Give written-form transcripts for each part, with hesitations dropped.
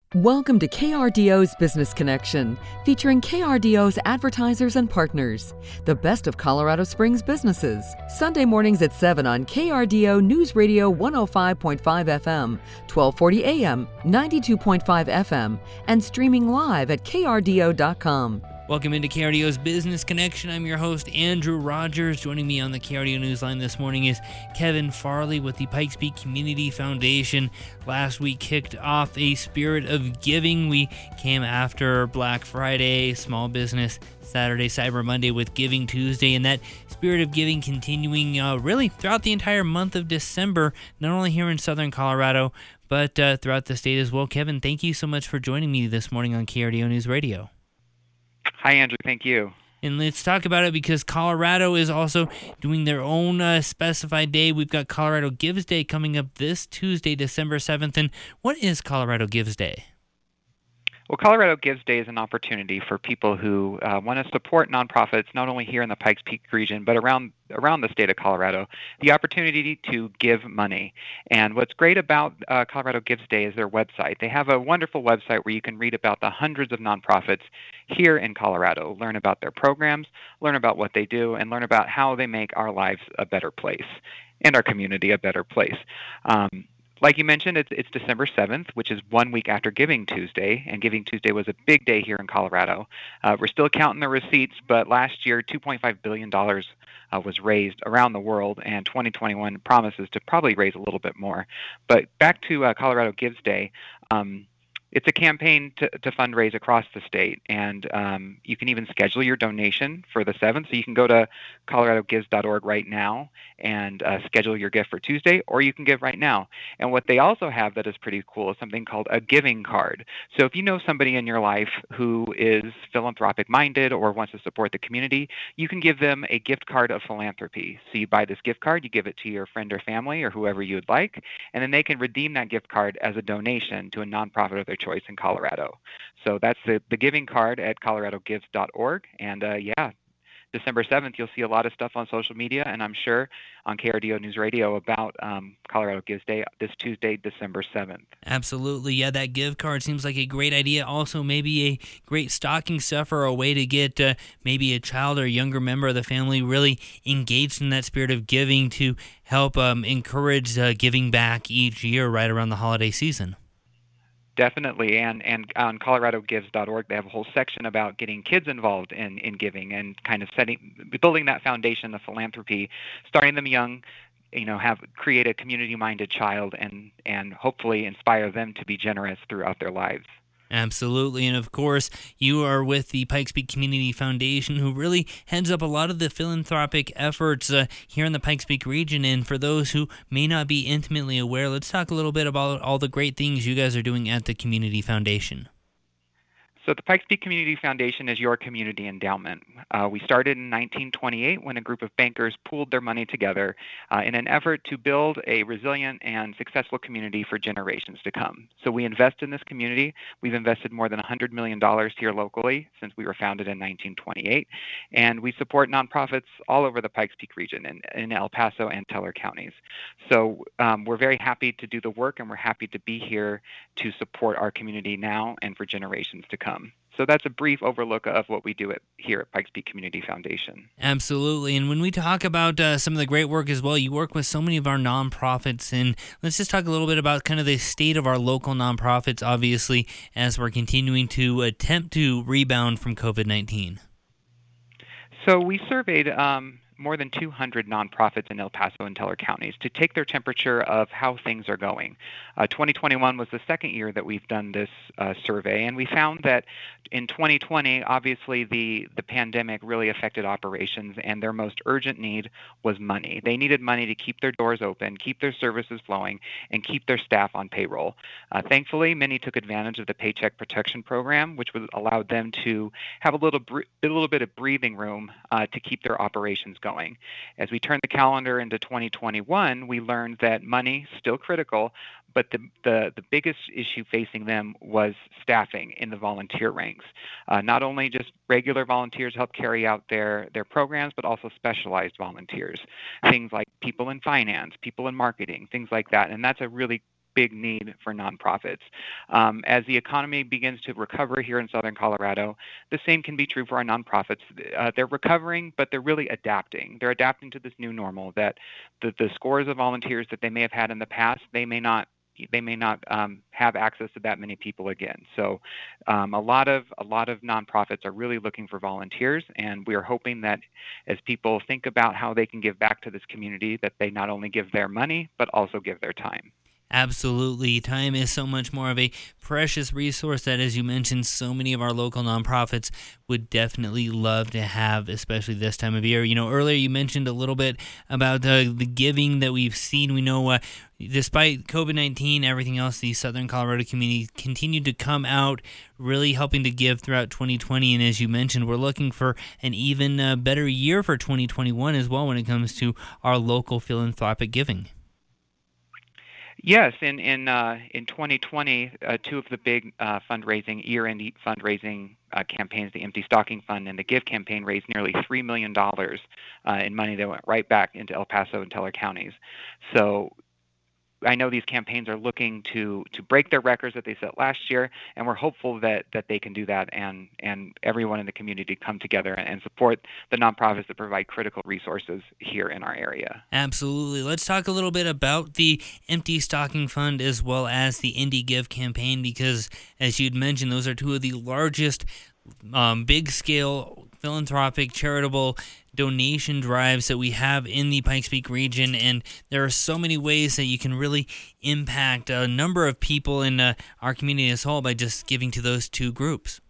Welcome to KRDO's Business Connection, featuring KRDO's advertisers and partners. The best of Colorado Springs businesses. Sunday mornings at 7 on KRDO News Radio 105.5 FM, 1240 AM, 92.5 FM, and streaming live at krdo.com. Welcome into KRDO's Business Connection. I'm your host, Andrew Rogers. Joining me on the KRDO Newsline this morning is Kevin Farley with the Pikes Peak Community Foundation. Last week kicked off a spirit of giving. We came after Black Friday, Small Business Saturday, Cyber Monday with Giving Tuesday, and that spirit of giving continuing really throughout the entire month of December, not only here in Southern Colorado, but throughout the state as well. Kevin, thank you so much for joining me this morning on KRDO News Radio. Hi, Andrew. Thank you. And let's talk about it because Colorado is also doing their own specified day. We've got Colorado Gives Day coming up this Tuesday, December 7th. And what is Colorado Gives Day? Well, Colorado Gives Day is an opportunity for people who want to support nonprofits, not only here in the Pikes Peak region, but around the state of Colorado, the opportunity to give money. And what's great about Colorado Gives Day is their website. They have a wonderful website where you can read about the hundreds of nonprofits here in Colorado, learn about their programs, learn about what they do, and learn about how they make our lives a better place and our community a better place. Like you mentioned, it's December 7th, which is 1 week after Giving Tuesday, and Giving Tuesday was a big day here in Colorado. We're still counting the receipts, but last year, $2.5 billion was raised around the world, and 2021 promises to probably raise a little bit more. But back to Colorado Gives Day, it's a campaign to fundraise across the state, and you can even schedule your donation for the 7th. So you can go to coloradogives.org right now and schedule your gift for Tuesday, or you can give right now. And what they also have that is pretty cool is something called a giving card. So if you know somebody in your life who is philanthropic-minded or wants to support the community, you can give them a gift card of philanthropy. So you buy this gift card, you give it to your friend or family or whoever you would like, and then they can redeem that gift card as a donation to a nonprofit of their choice in Colorado. So that's the giving card at coloradogives.org. And December 7th, you'll see a lot of stuff on social media, and I'm sure on KRDO News Radio about Colorado Gives Day this Tuesday, December 7th. Absolutely. Yeah, that gift card seems like a great idea. Also, maybe a great stocking stuffer, a way to get maybe a child or a younger member of the family really engaged in that spirit of giving to help encourage giving back each year right around the holiday season. Definitely, and on coloradogives.org, they have a whole section about getting kids involved in giving and kind of building that foundation of philanthropy, starting them young, create a community-minded child and hopefully inspire them to be generous throughout their lives. Absolutely, and of course, you are with the Pikes Peak Community Foundation, who really heads up a lot of the philanthropic efforts here in the Pikes Peak region. And for those who may not be intimately aware, let's talk a little bit about all the great things you guys are doing at the Community Foundation. So the Pikes Peak Community Foundation is your community endowment. We started in 1928 when a group of bankers pooled their money together in an effort to build a resilient and successful community for generations to come. So we invest in this community. We've invested more than $100 million here locally since we were founded in 1928, and we support nonprofits all over the Pikes Peak region in El Paso and Teller counties. So we're very happy to do the work, and we're happy to be here to support our community now and for generations to come. So that's a brief overlook of what we do here at Pikes Peak Community Foundation. Absolutely. And when we talk about some of the great work as well, you work with so many of our nonprofits. And let's just talk a little bit about kind of the state of our local nonprofits, obviously, as we're continuing to attempt to rebound from COVID-19. So we surveyed more than 200 nonprofits in El Paso and Teller counties to take their temperature of how things are going. 2021 was the second year that we've done this survey, and we found that in 2020, obviously the pandemic really affected operations, and their most urgent need was money. They needed money to keep their doors open, keep their services flowing, and keep their staff on payroll. Thankfully, many took advantage of the Paycheck Protection Program, which allowed them to have a little bit of breathing room to keep their operations going. As we turn the calendar into 2021, we learned that money is still critical, but the biggest issue facing them was staffing in the volunteer ranks. Not only just regular volunteers help carry out their programs, but also specialized volunteers, things like people in finance, people in marketing, things like that. And that's a really big need for nonprofits. As the economy begins to recover here in Southern Colorado, the same can be true for our nonprofits. They're recovering, but they're really adapting. They're adapting to this new normal that the scores of volunteers that they may have had in the past, they may not have access to that many people again. So a lot of nonprofits are really looking for volunteers, and we are hoping that as people think about how they can give back to this community, that they not only give their money, but also give their time. Absolutely. Time is so much more of a precious resource that, as you mentioned, so many of our local nonprofits would definitely love to have, especially this time of year. Earlier you mentioned a little bit about the giving that we've seen. We know despite COVID-19, everything else, the Southern Colorado community continued to come out, really helping to give throughout 2020. And as you mentioned, we're looking for an even better year for 2021 as well when it comes to our local philanthropic giving. Yes, in 2020, two of the big year-end fundraising campaigns, the Empty Stocking Fund and the Give campaign, raised nearly $3 million in money that went right back into El Paso and Teller counties. So I know these campaigns are looking to break their records that they set last year, and we're hopeful that they can do that and everyone in the community come together and support the nonprofits that provide critical resources here in our area. Absolutely. Let's talk a little bit about the Empty Stocking Fund as well as the Indie Give campaign, because as you'd mentioned, those are two of the largest big-scale philanthropic charitable donation drives that we have in the Pikes Peak region, and there are so many ways that you can really impact a number of people in our community as a whole by just giving to those two groups.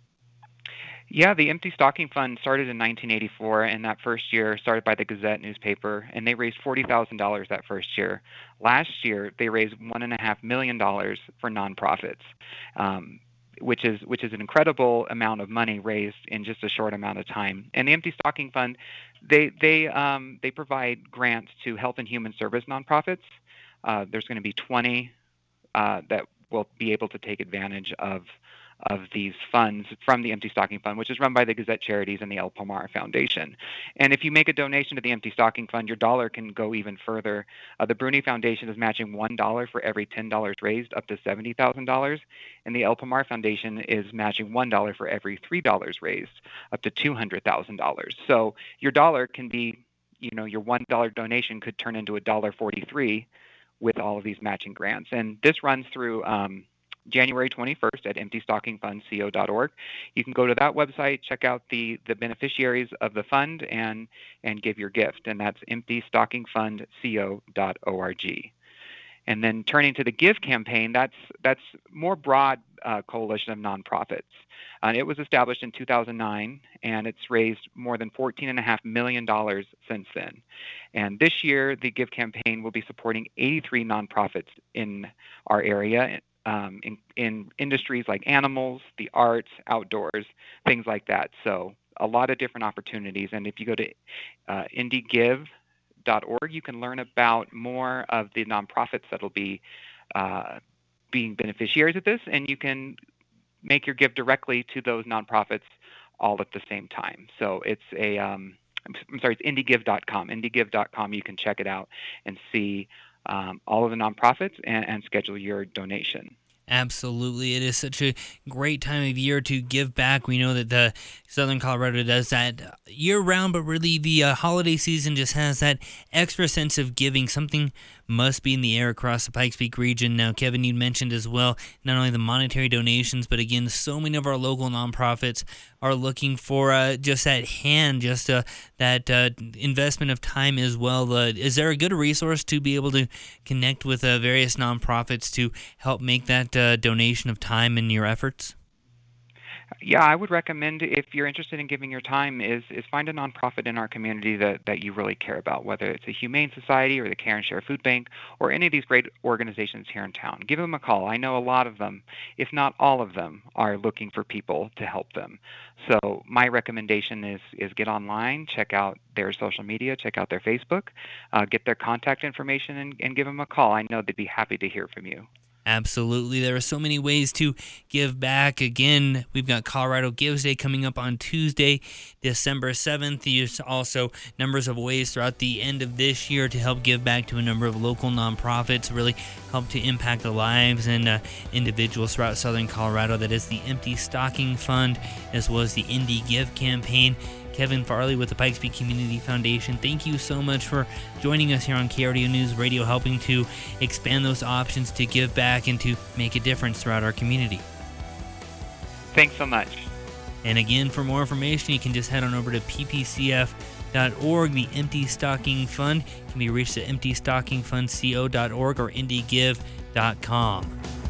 Yeah, the Empty Stocking Fund started in 1984, and that first year started by the Gazette newspaper, and they raised $40,000 that first year. Last year, they raised $1.5 million for nonprofits. Which is an incredible amount of money raised in just a short amount of time. And the Empty Stocking Fund, they provide grants to health and human service nonprofits. There's going to be 20 that will be able to take advantage of these funds from the Empty Stocking Fund, which is run by the Gazette Charities and the El Palmar Foundation. And if you make a donation to the Empty Stocking Fund, your dollar can go even further. The Bruni Foundation is matching $1 for every $10 raised, up to $70,000, and the El Palmar Foundation is matching $1 for every $3 raised, up to $200,000. So your dollar can be, your $1 donation could turn into $1.43 with all of these matching grants. And this runs through January 21st at emptystockingfundco.org. You can go to that website, check out the beneficiaries of the fund, and give your gift, and that's emptystockingfundco.org. And then turning to the Give campaign, that's more broad coalition of nonprofits. It was established in 2009, and it's raised more than $14.5 million since then. And this year, the Give campaign will be supporting 83 nonprofits in our area, in industries like animals, the arts, outdoors, things like that. So a lot of different opportunities. And if you go to indiegive.org, you can learn about more of the nonprofits that will be being beneficiaries of this, and you can make your give directly to those nonprofits all at the same time. So it's it's indiegive.com. Indiegive.com, you can check it out and see all of the nonprofits and schedule your donation. Absolutely. It is such a great time of year to give back. We know that the Southern Colorado does that year-round, but really the holiday season just has that extra sense of giving. Something must be in the air across the Pikes Peak region. Now, Kevin, you mentioned as well, not only the monetary donations, but again, so many of our local nonprofits are looking for just that hand, just that investment of time as well. Is there a good resource to be able to connect with various nonprofits to help make that donation of time in your efforts? Yeah, I would recommend, if you're interested in giving your time, is find a nonprofit in our community that you really care about, whether it's a Humane Society or the Care and Share Food Bank or any of these great organizations here in town. Give them a call. I know a lot of them, if not all of them, are looking for people to help them. So my recommendation is get online, check out their social media, check out their Facebook, get their contact information, and give them a call. I know they'd be happy to hear from you. Absolutely. There are so many ways to give back. Again, we've got Colorado Gives Day coming up on Tuesday, December 7th. There's also numbers of ways throughout the end of this year to help give back to a number of local nonprofits, really help to impact the lives and individuals throughout southern Colorado. That is the Empty Stocking Fund, as well as the Indie Give campaign. Kevin Farley with the Pikes Peak Community Foundation, thank you so much for joining us here on KRDO News Radio, helping to expand those options to give back and to make a difference throughout our community. Thanks so much. And again, for more information, you can just head on over to ppcf.org. The Empty Stocking Fund can be reached at emptystockingfundco.org or indiegive.com.